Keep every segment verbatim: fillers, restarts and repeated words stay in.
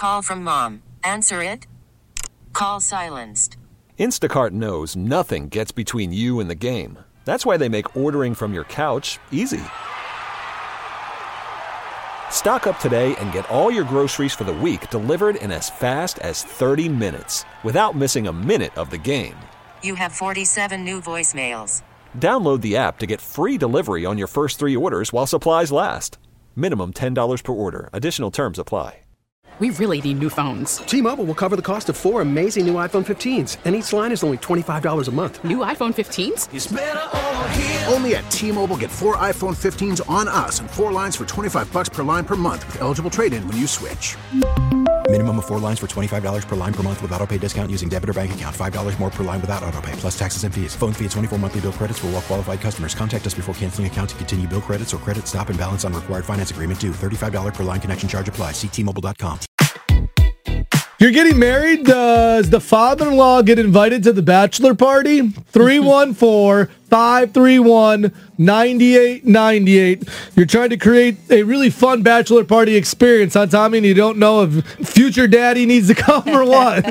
Call from mom. Answer it. Call silenced. Instacart knows nothing gets between you and the game. That's why they make ordering from your couch easy. Stock up today and get all your groceries for the week delivered in as fast as thirty minutes without missing a minute of the game. You have forty-seven new voicemails. Download the app to get free delivery on your first three orders while supplies last. Minimum ten dollars per order. Additional terms apply. We really need new phones. T-Mobile will cover the cost of four amazing new iPhone fifteens, and each line is only twenty-five dollars a month. New iPhone fifteens? It's better over here. Only at T-Mobile, get four iPhone fifteens on us and four lines for twenty-five bucks per line per month with eligible trade-in when you switch. Minimum of four lines for twenty-five dollars per line per month with autopay discount using debit or bank account. five dollars more per line without autopay, plus taxes and fees. Phone fee at twenty-four monthly bill credits for well-qualified customers. Contact us before canceling account to continue bill credits or credit stop and balance on required finance agreement due. thirty-five dollars per line connection charge applies. See T Mobile dot com. You're getting married. Does the father-in-law get invited to the bachelor party? three one four, five three one, nine eight nine eight. You're trying to create a really fun bachelor party experience, huh, Tommy? And you don't know if future daddy needs to come or what.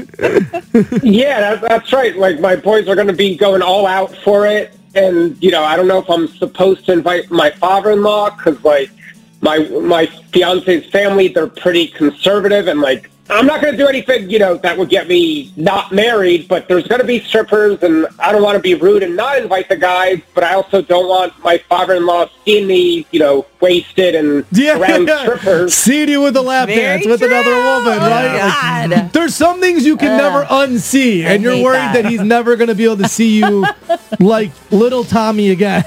Yeah, that, that's right. Like, my boys are going to be going all out for it. And, you know, I don't know if I'm supposed to invite my father-in-law because, like, my my fiance's family, they're pretty conservative and, like, I'm not going to do anything, you know, that would get me not married, but there's going to be strippers, and I don't want to be rude and not invite the guys, but I also don't want my father-in-law seeing me, you know, wasted and yeah, around strippers. Seeing you with a lap Very dance with true. another woman, Oh, right? God. There's some things you can Uh, never unsee, and I you're hate worried that. that he's never going to be able to see you like little Tommy again.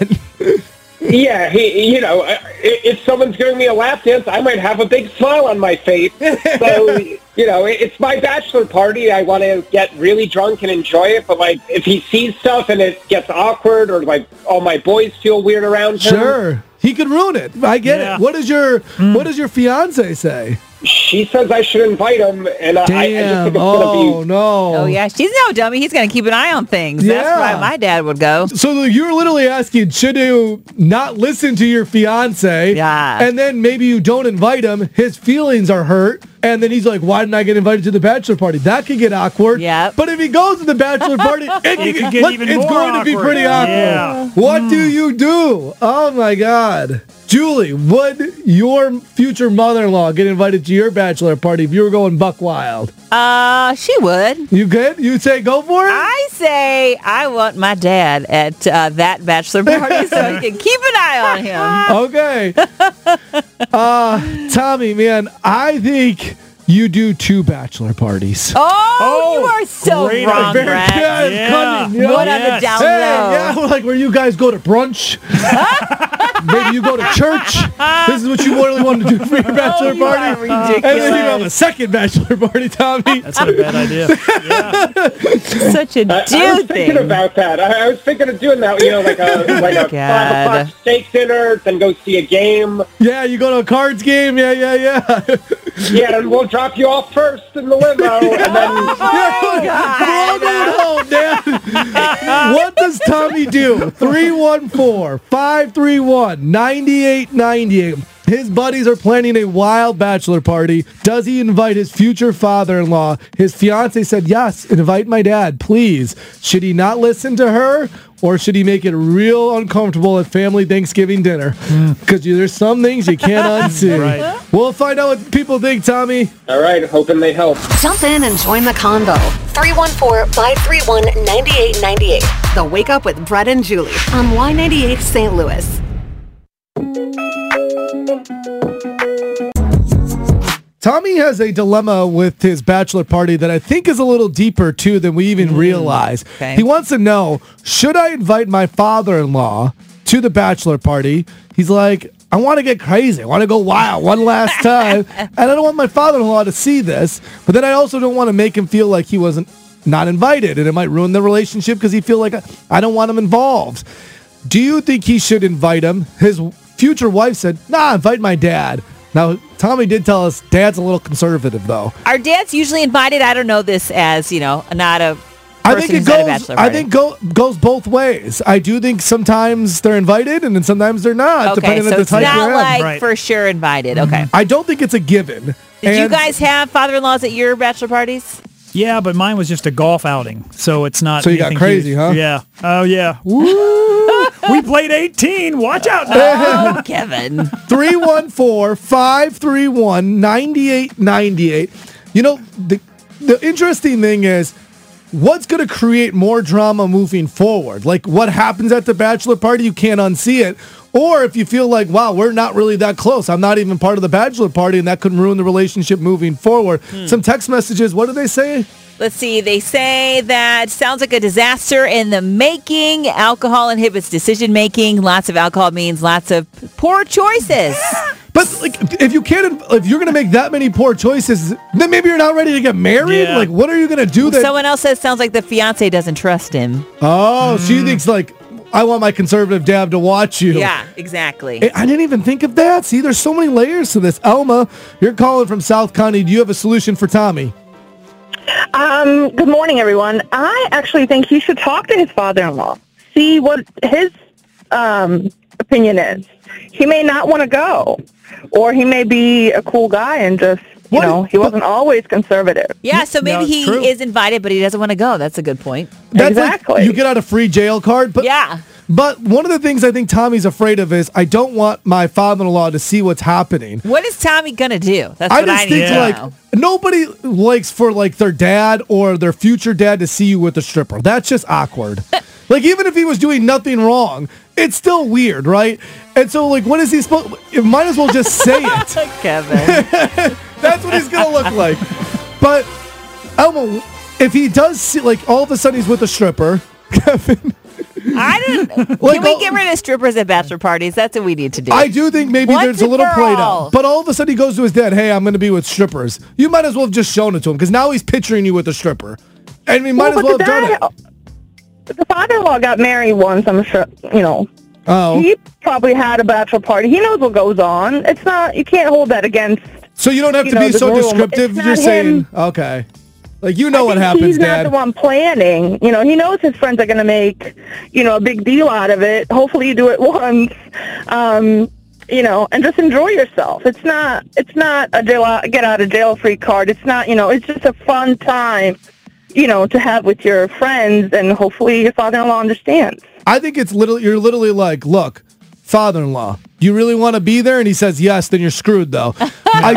Yeah, he, you know, i- if someone's giving me a lap dance, I might have a big smile on my face. So, you know, it- it's my bachelor party. I want to get really drunk and enjoy it. But, like, if he sees stuff and it gets awkward or, like, all my boys feel weird around him. Sure. He could ruin it. I get Yeah. it. What does your What does your fiance say? She says I should invite him, and I, I just think Damn. it's Oh, going to be... no. Oh, yeah. She's no dummy. He's going to keep an eye on things. That's Yeah. why my dad would go. So you're literally asking, should you not listen to your fiance? Yeah. And then maybe you don't invite him. His feelings are hurt. And then he's like, why didn't I get invited to the bachelor party? That could get awkward. Yep. But if he goes to the bachelor party, it, It could get let- even it's more going to be awkward. pretty awkward. Yeah. What do you do? Oh, my God. Julie, would your future mother-in-law get invited to your bachelor party if you were going buck wild? Uh, she would. You good? You say go for it? I say I want my dad at uh, that bachelor party so he can keep an eye on him. Okay. uh, Tommy, man, I think you do two bachelor parties. Oh, Oh, you are so great wrong, idea. Brett. Yeah, it's Yeah. cunning, you know? What on the Yes. down Hey, low? yeah, like where you guys go to brunch. Maybe you go to church. This is what you really want to do for your bachelor Oh, you party. are ridiculous. And then you have a second bachelor party, Tommy. That's not a bad idea. Yeah. Such a I, I was dude thinking thing. about that. I, I was thinking of doing that, you know, like a like a God. five o'clock steak dinner, then go see a game. Yeah, you go to a cards game. Yeah, yeah, yeah. Yeah, and we'll drop you off first in the limo, and then We're all going home, Dad. What does Tommy do? three one four, five three one, nine eight nine eight. His buddies are planning a wild bachelor party. Does he invite his future father-in-law? His fiance said, yes, invite my dad, please. Should he not listen to her? Or should he make it real uncomfortable at family Thanksgiving dinner? Because there's some things you can't unsee. Right. We'll find out what people think, Tommy. all right, hoping they help. Jump in and join the convo. three one four, five three one, nine eight nine eight. The Wake Up with Brett and Julie on Y ninety-eight Saint Louis. Tommy has a dilemma with his bachelor party that I think is a little deeper, too, than we even realize. okay. He wants to know, should I invite my father-in-law to the bachelor party? He's like, I want to get crazy. I want to go wild one last time. And I don't want my father-in-law to see this. But then I also don't want to make him feel like he wasn't not invited. And it might ruin the relationship because he feel like I, I don't want him involved. Do you think he should invite him? His future wife said, nah, invite my dad. Now, Tommy did tell us dad's a little conservative, though. Are dads usually invited? I don't know this as, you know, not a I person think it who's at a goes. bachelor I party. think go, goes both ways. I do think sometimes they're invited, and then sometimes they're not, Okay, depending so on the it's type not you're in. like Right. for sure invited. Okay. I don't think it's a given. Did you And- guys have father-in-laws at your bachelor parties? Yeah, but mine was just a golf outing, so it's not. So you got anything crazy, huge. huh? Yeah. Oh yeah. Woo! We played eighteen. Watch out now. Oh, Kevin. three one four, five three one, nine eight nine eight. You know, the the interesting thing is, what's going to create more drama moving forward? Like, what happens at the bachelor party, you can't unsee it. Or if you feel like, wow, we're not really that close, I'm not even part of the bachelor party, and that could ruin the relationship moving forward. Hmm. Some text messages, what do they say? Let's see. They say that sounds like a disaster in the making. Alcohol inhibits decision making. Lots of alcohol means lots of poor choices. But like, if you can't, if you're going to make that many poor choices, then maybe you're not ready to get married. Yeah. Like, what are you going to do? That Someone else says sounds like the fiance doesn't trust him. oh, she thinks like, I want my conservative dad to watch you. Yeah, exactly. I I didn't even think of that. See, there's so many layers to this. Elma, you're calling from South County. Do you have a solution for Tommy? Um, good morning, everyone. I actually think he should talk to his father-in-law, see what his um, opinion is. He may not want to go, or he may be a cool guy and just, you What? know, he wasn't always conservative. Yeah, so maybe No, he true. is invited, but he doesn't want to go. That's a good point. That's Exactly. like you get out a free jail card. But Yeah. But one of the things I think Tommy's afraid of is I don't want my father-in-law to see what's happening. What is Tommy going to do? That's I what just I need think to like know. nobody likes for like their dad or their future dad to see you with a stripper. That's just awkward. Like even if he was doing nothing wrong, it's still weird, right? And so like what is he supposed? It might as well just say it. Kevin. That's what he's gonna look like. But Elmo, if he does see like all of a sudden he's with a stripper, Kevin. I didn't. Like, Can we all- get rid of strippers at bachelor parties? That's what we need to do. I do think maybe Once there's a and little for play all. down. But all of a sudden he goes to his dad, hey, I'm going to be with strippers. You might as well have just shown it to him because now he's picturing you with a stripper. And he might Well, as but well the have done dad- it. The father-in-law got married once, I'm sure, you know. Oh. He probably had a bachelor party. He knows what goes on. It's not, you can't hold that against. So you don't have you to know, be the so room. descriptive. It's You're not saying, him. okay. Like, you know I what think happens, he's Dad. not the one planning. You know, he knows his friends are going to make, you know, a big deal out of it. Hopefully you do it once, um, you know, and just enjoy yourself. It's not, it's not a jail out, get out of jail free card. It's not, you know, it's just a fun time, you know, to have with your friends, and hopefully your father-in-law understands. I think it's literally, you're literally like, look, father-in-law, you really want to be there? And he says yes, then you're screwed, though. I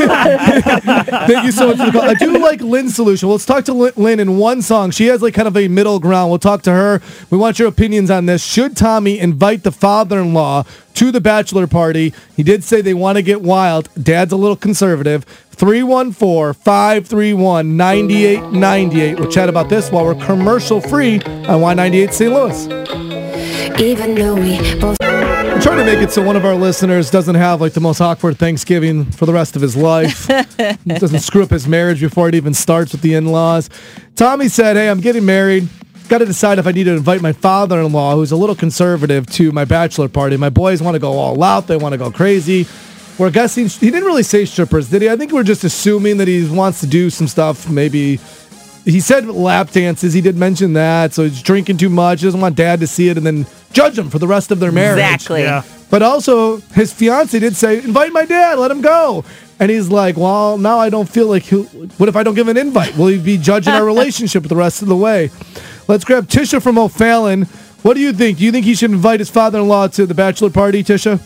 do. Thank you so much for the call. I do like Lynn's solution. Well, let's talk to Lynn, Lynn in one song. She has like kind of a middle ground. We'll talk to her. We want your opinions on this. Should Tommy invite the father-in-law to the bachelor party? He did say they want to get wild. Dad's a little conservative. three one four, five three one, nine eight nine eight. We'll chat about this while we're commercial free on Y ninety-eight Saint Louis. Even though we both I'm trying to make it so one of our listeners doesn't have like the most awkward Thanksgiving for the rest of his life. Doesn't screw up his marriage before it even starts with the in-laws. Tommy said, hey, I'm getting married. Got to decide if I need to invite my father-in-law, who's a little conservative, to my bachelor party. My boys want to go all out. They want to go crazy. We're guessing. He didn't really say strippers, did he? I think we're just assuming that he wants to do some stuff. Maybe he said lap dances. He did mention that. So he's drinking too much. He doesn't want dad to see it and then judge him for the rest of their marriage. Exactly. Yeah. But also, his fiance did say, invite my dad, let him go. And he's like, well, now I don't feel like he'll... What if I don't give an invite? Will he be judging our relationship the rest of the way? Let's grab Tisha from O'Fallon. What do you think? Do you think he should invite his father-in-law to the bachelor party, Tisha?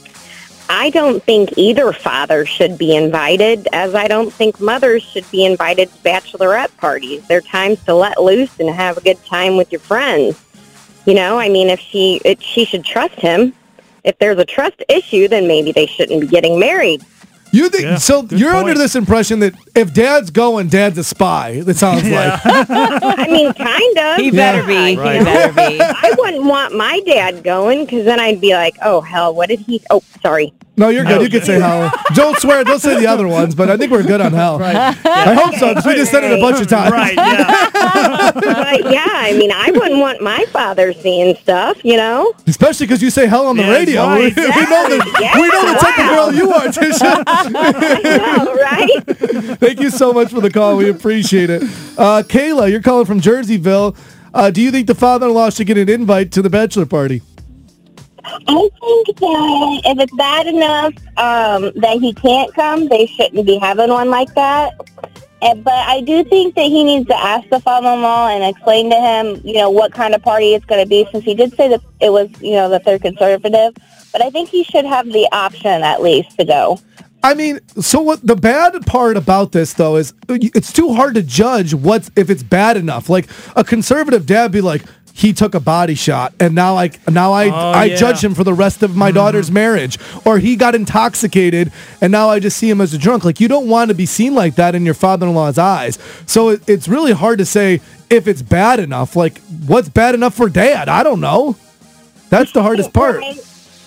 I don't think either father should be invited, as I don't think mothers should be invited to bachelorette parties. They're times to let loose and have a good time with your friends. You know, I mean, if she it, she should trust him. If there's a trust issue, then maybe they shouldn't be getting married. You think so? You're point. Under this impression that if Dad's going, Dad's a spy. It sounds yeah. like. I mean, kind of. He better yeah. be. Right. He better be. I wouldn't want my dad going because then I'd be like, "Oh hell, what did he?" Oh, sorry. No, you're good. You can say hell. Don't swear. Don't say the other ones, but I think we're good on hell. Right. Yeah. I hope so, because we just said it a bunch of times. Right, yeah. But yeah, I mean, I wouldn't want my father seeing stuff, you know? Especially because you say hell on the yeah, radio. Right. We, we know the, yeah, we know the wow. type of girl you are, Tisha. I know, right? Thank you so much for the call. We appreciate it. Uh, Kayla, you're calling from Jerseyville. Uh, do you think the father-in-law should get an invite to the bachelor party? I think that if it's bad enough um, that he can't come, they shouldn't be having one like that. And, but I do think that he needs to ask the father-in-law and explain to him, you know, what kind of party it's going to be, since he did say that it was, you know, the third conservative. But I think he should have the option at least to go. I mean, so what the bad part about this, though, is it's too hard to judge what's if it's bad enough. Like, a conservative dad be like, he took a body shot, and now I now I Oh, I yeah. judge him for the rest of my daughter's marriage. Or he got intoxicated, and now I just see him as a drunk. Like, you don't want to be seen like that in your father-in-law's eyes. So it, it's really hard to say if it's bad enough. Like, what's bad enough for dad? I don't know. That's the hardest part. Right.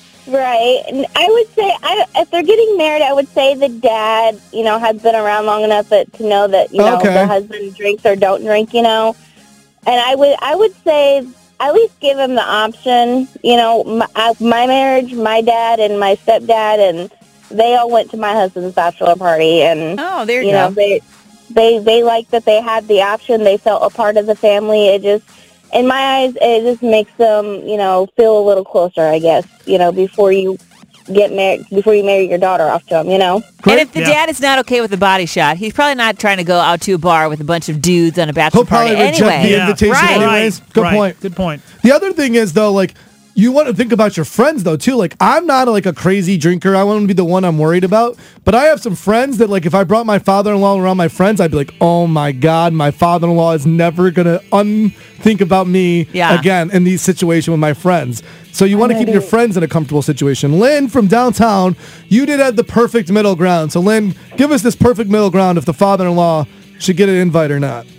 Right. And I would say, I, if they're getting married, I would say the dad, you know, has been around long enough that, to know that, you know, Okay. the husband drinks or don't drink, you know. And I would I would say at least give him the option. You know, my, I- my marriage, my dad and my stepdad, and they all went to my husband's bachelor party. And, Oh, there you, you go. know, they, they, they liked that they had the option. They felt a part of the family. It just, in my eyes, it just makes them, you know, feel a little closer, I guess, you know, before you get married, before you marry your daughter off to him, you know? And if the dad is not okay with the body shot, he's probably not trying to go out to a bar with a bunch of dudes on a bachelor He'll probably party reject anyway. the invitation right. anyways. Right, Good right. point. Good point. The other thing is, though, like, you want to think about your friends, though, too. Like, I'm not, like, a crazy drinker. I want to be the one I'm worried about. But I have some friends that, like, if I brought my father-in-law around my friends, I'd be like, oh, my God, my father-in-law is never going to unthink about me Yeah. again in these situations with my friends. So you want to keep your friends in a comfortable situation. Lynn from downtown, you did have the perfect middle ground. So, Lynn, give us this perfect middle ground if the father-in-law should get an invite or not.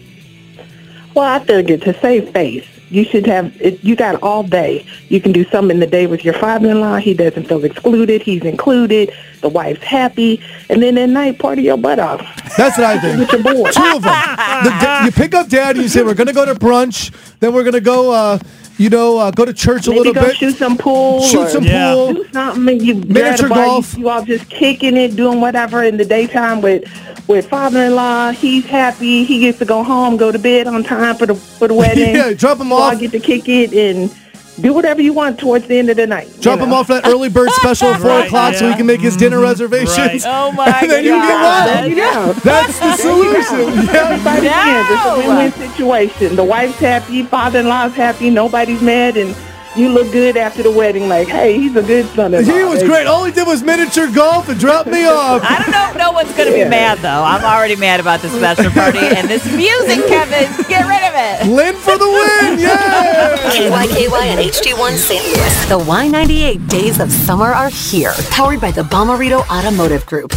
Well, I figured to save face, you should have, it, you got all day. You can do something in the day with your father-in-law. He doesn't feel excluded. He's included. The wife's happy. And then at night, party your butt off. That's what I think. With your boy. Two of them. The, da- you pick up dad and you say, we're going to go to brunch. Then we're going to go, uh, you know, uh, go to church a Maybe little go bit. shoot some pool. Shoot or some Yeah. pool. Do something. And you Miniature grab a bar, golf. You, you all just kicking it, doing whatever in the daytime with with father-in-law. He's happy. He gets to go home, go to bed on time for the for the wedding. Yeah, drop him You all off. get to kick it and do whatever you want towards the end of the night. you Drop him know? off that early bird special at four Right, o'clock so yeah. he can make his dinner Right. reservations. Oh, my And then you get God. wild. There you go. That's the solution. Yeah. Everybody wins. It's a No. win-win situation. The wife's happy, father-in-law's happy, nobody's mad, and you look good after the wedding. Like, hey, he's a good son-in-law. He was great. All he did was miniature golf and drop me off. I don't know if no one's going to Yeah. be mad, though. I'm already mad about this bachelor party and this music, Kevin. Get rid of it. Lynn for the win. Yeah. K Y K Y and H D one Saint Louis. The Y ninety-eight days of summer are here. Powered by the Bomarito Automotive Group.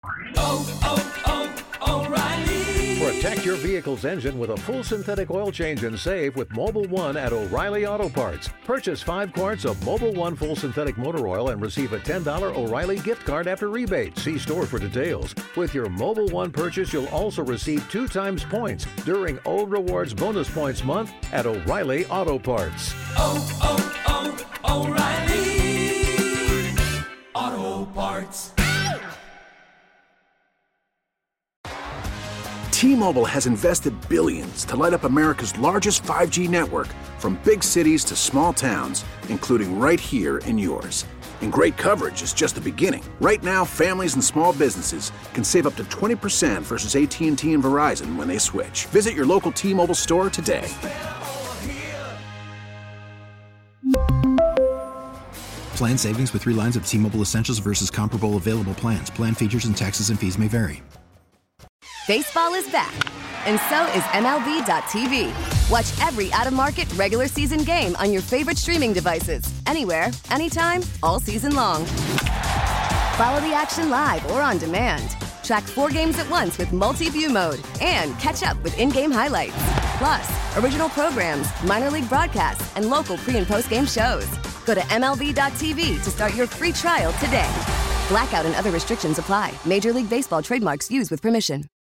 Protect your vehicle's engine with a full synthetic oil change and save with Mobile One at O'Reilly Auto Parts. Purchase five quarts of Mobile One full synthetic motor oil and receive a ten dollars O'Reilly gift card after rebate. See store for details. With your Mobile One purchase, you'll also receive two times points during O Rewards Bonus Points Month at O'Reilly Auto Parts. oh, oh, O'Reilly Auto Parts. T-Mobile has invested billions to light up America's largest five G network, from big cities to small towns, including right here in yours. And great coverage is just the beginning. Right now, families and small businesses can save up to twenty percent versus A T and T and Verizon when they switch. Visit your local T-Mobile store today. Plan savings with three lines of T-Mobile Essentials versus comparable available plans. Plan features and taxes and fees may vary. Baseball is back, and so is M L B dot T V. Watch every out-of-market regular season game on your favorite streaming devices, anywhere, anytime, all season long. Follow the action live or on demand. Track four games at once with multi-view mode and catch up with in-game highlights. Plus, original programs, minor league broadcasts, and local pre- and post-game shows. Go to M L B dot T V to start your free trial today. Blackout and other restrictions apply. Major League Baseball trademarks used with permission.